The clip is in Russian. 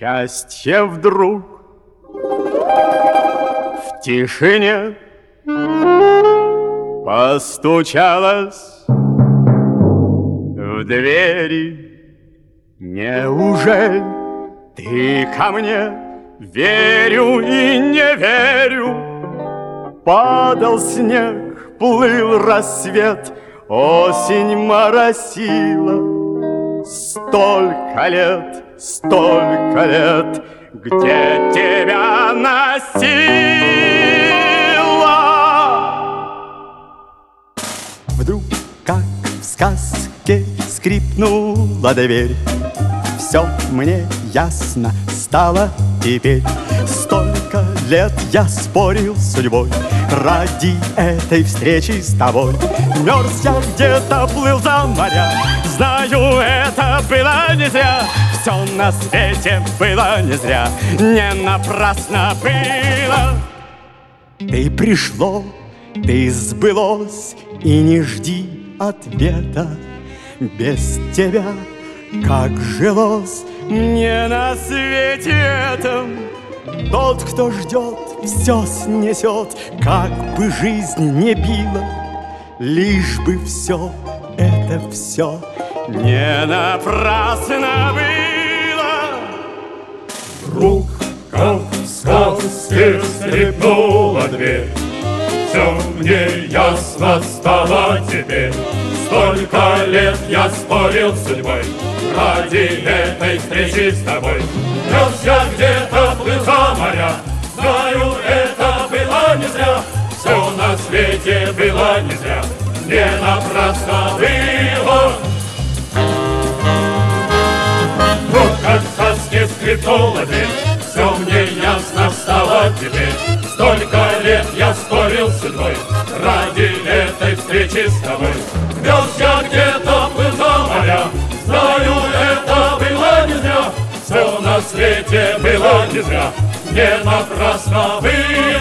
Счастье вдруг в тишине постучалось в двери. Неужели ты ко мне? Верю и не верю. Падал снег, плыл рассвет, осень моросила. Столько лет, где тебя носила. Вдруг, как в сказке, скрипнула дверь. Все мне ясно стало теперь. Столько лет я спорил с судьбой ради этой встречи с тобой. Мерз я где-то, плыл за моря. Знаю, это было не зря. Все на свете было не зря. Не напрасно было. Ты пришло, ты сбылось, и не жди ответа. Без тебя как жилось мне на свете этом. Тот, кто ждет, все снесет, как бы жизнь не била, лишь бы все это все не напрасно было. Вдруг, как в сказке, скрипнула дверь. Все мне ясно стало теперь. Столько лет я спорил с судьбой ради этой встречи с тобой. Мерз я где-то, плыл за моря. Знаю, это было не зря. Все на свете было не зря. Не напрасно было. Вот как в сказке скрипнула дверь. Все мне ясно стало теперь. Столько лет я спорил с судьбой ради этой встречи с тобой. Мерз я где-то, плыл за моря. Знаю, это было не зря. Все на свете было не зря. Не напрасно было.